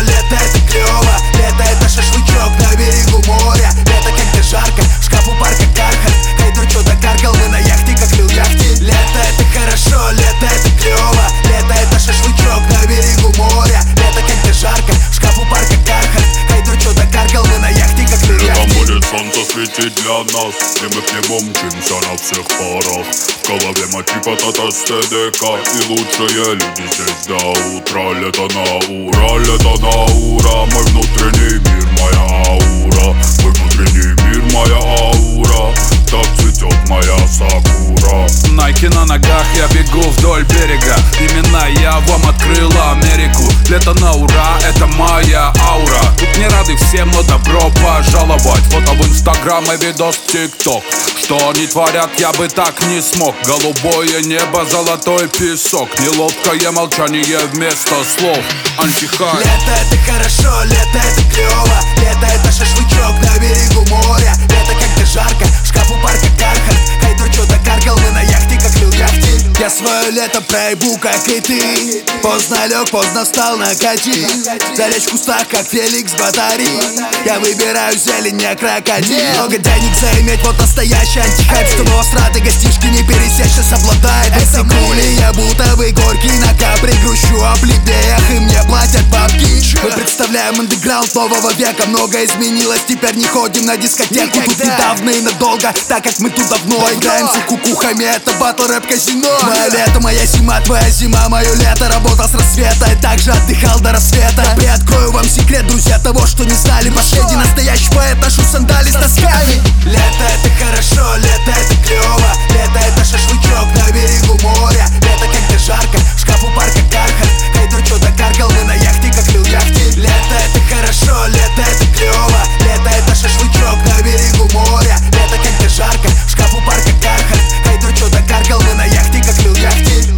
лето это клево. Лето это шашлычок на берегу моря. Лето когда жарко, в шкафу парка Кархарт. Хайдер чё докаркал, мы на яхте, как лил яхте. Лето это хорошо, лето это клево. Лето это шашлычок на берегу моря. Лето когда жарко, в шкафу парка Кархарт. Хайдер чё докаркал, мы на яхте, как лил яхте. Летом будет солнце светить для нас, и мы к нему мчимся на всех парах. В голове мотив от СТДК, и лучшие люди здесь до утра. Лето на ура, лето на ура. Мой внутренний мир, моя аура. Мой внутренний мир, моя аура. Так цветет моя сакура. Найки на ногах, я бегу вдоль берега. Именно я вам открыла Америку. Лето на ура, это моя аура. Тут не рады всем, но добро пожаловать. Фото в инстаграм и видос в тикток. Что они творят, я бы так не смог. Голубое небо, золотой песок. Неловкое молчание вместо слов. Антихай. Лето это хорошо, лето это клево. Лето это шашлычок на берегу моря. Лето когда жарко, в шкафу парка Кархарт. Хайдер чё докаркал, мы на яхте, как лил яхте. Я свое лето проебу, как и ты. Поздно лег, поздно встал на кати. Залечь в кустах, как Феликс Батари. Я выбираю зелень, не крокодил. Много денег заиметь, вот настоящий антихайп. Чтобы остраты гостишки не пересечь, сейчас обладает. Это мули, я будто бы горький на капри. Грущу о плебеях, и мне платят бабки. Мы представляем андеграунд нового века. Много изменилось, теперь не ходим на дискотеку. Тут недавно и надолго, так как мы тут давно играемся кукухами, это батл рэп казино. Мое лето, моя зима, твоя зима, мое лето. Работал с рассвета и также отдыхал до рассвета. Приоткрою вам секрет, друзья, того, что не знали. Последний настоящий поэт, ношу сандали с носками. Лето это хорошо, лето это клево. Лето это шашлычок на